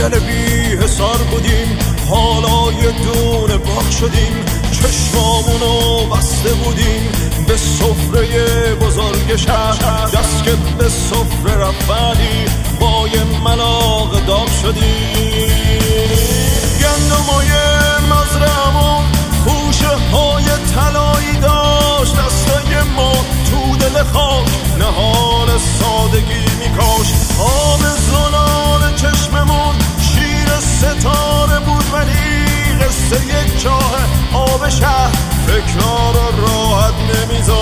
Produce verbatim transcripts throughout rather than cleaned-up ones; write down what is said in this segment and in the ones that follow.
جنگل بی حسار بودیم، حالا یه دونه باغ شدیم. چشمامونو بسته بودیم به سفره بزرگ شهر، دست که به سفره رفتی با یه ملاق داغ شدیم. گندمای مزرعمون خوشه های طلایی داشت، دستای ما تو دل خاک نهار سادگی میکاش. آب زلال چشممون شیر ستاره بود، ولی قصه یک چاه آب شهر فکرها رو راحت نمیذاشت.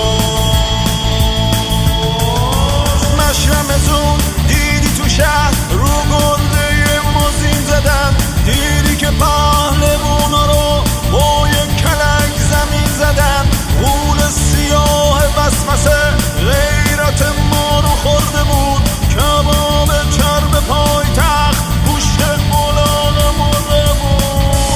مشرمتون دیدی تو شهر رو گرده موزین زدن، دیدی که پهلوونا رو با یک کلنگ زمین زدن. غول سیاه وسوسه غیرت ما رو خورده بود، کباب چرب پای تخت گوشت الاغ مرده بود.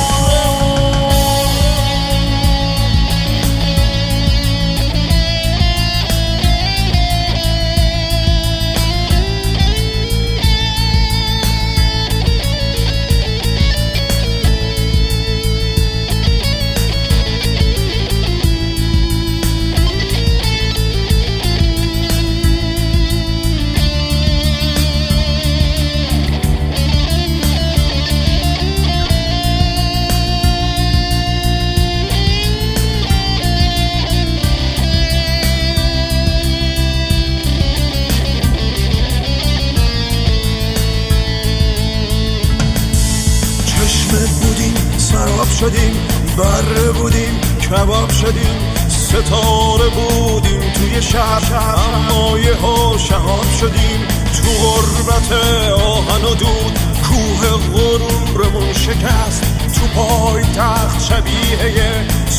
شدیم بره بودیم کباب شدیم، ستاره بودیم توی شهر، اما یه ها شهاب شدیم. تو غربت آهن و دود کوه غرورمون شکست، تو پای تخت شبیه